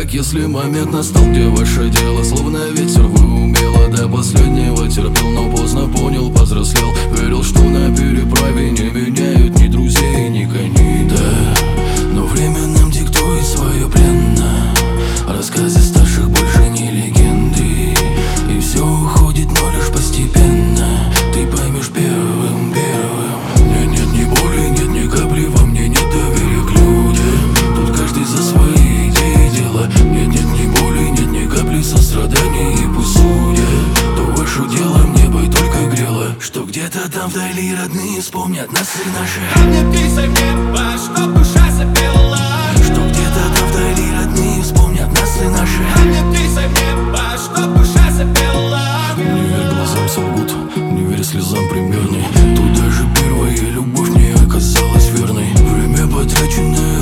как если момент настал, где ваше дело словно ветер. Вы умело до последнего терпел, но поздно понял, повзрослел. Верил, что на переправе не меняют ни друзей, ни коней, да. Но время нам диктует свое пленно. Рассказы старших больше не легенды, и все уходит, но лишь постепенно. Ты поймешь первым. Нет ни боли, нет ни капли, во мне нет доверия к людям. Тут каждый за свои идеи дела. Нет ни боли, нет ни капли сострадания. И пусть судят, то ваше дело мне бы только грело, что где-то там вдали родные вспомнят нас и наши. А мне писай в небо, чтоб душа запела. Что где-то там вдали родные вспомнят нас и наши. А мне писай в небо, чтоб душа запела. Не верь глазам, солгут, не верь слезам примерней. Тут даже первая любовь не оказалась верной. Время потраченное